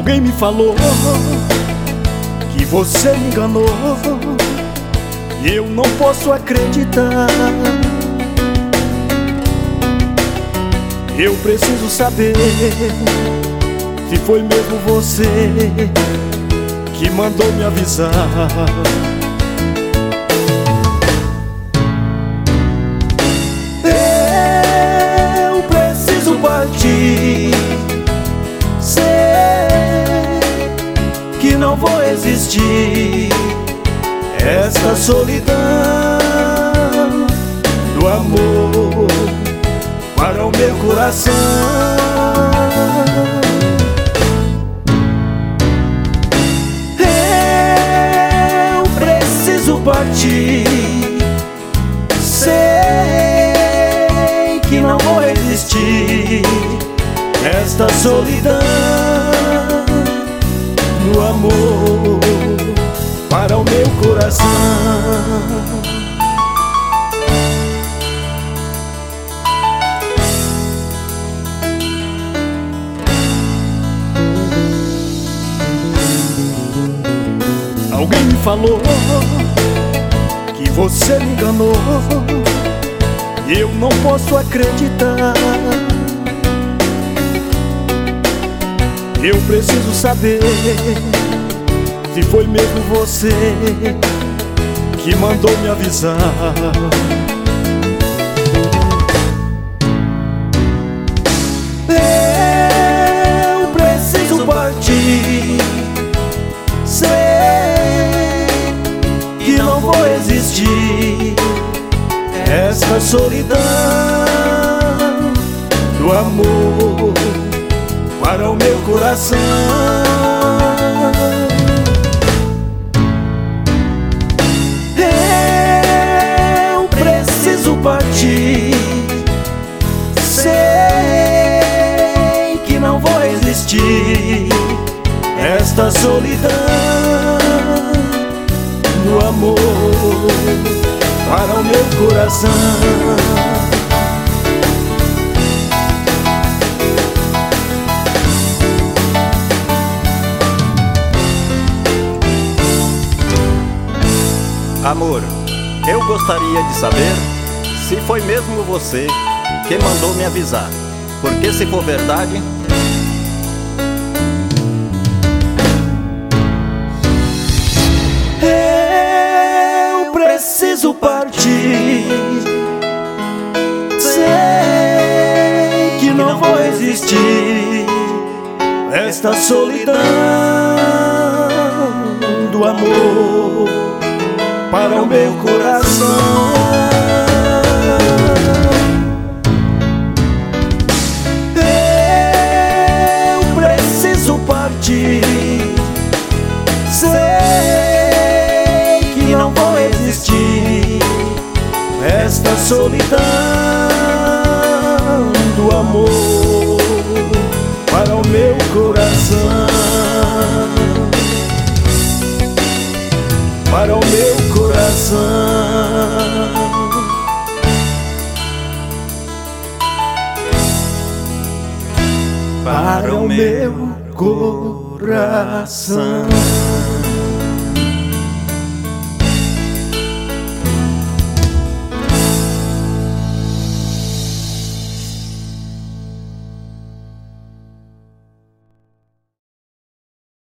Alguém me falou que você me enganou e eu não posso acreditar. Eu preciso saber se foi mesmo você que mandou me avisar. Eu preciso partir, sei que não vou resistir esta solidão do amor para o meu coração. Eu preciso partir, sei que não vou resistir esta solidão do amor para o meu coração. Alguém me falou que você me enganou e eu não posso acreditar. Eu preciso saber se foi mesmo você que mandou me avisar. Eu preciso partir, sei que não vou resistir esta solidão do amor para o meu coração. Eu preciso partir, sei que não vou resistir esta solidão do amor para o meu coração. Amor, eu gostaria de saber se foi mesmo você que mandou me avisar, porque se for verdade, eu preciso partir, sei que não vou resistir esta solidão do amor para o meu coração. Eu preciso partir, sei que não vou resistir esta solidão do amor para o meu coração, para o meu coração, para o meu coração.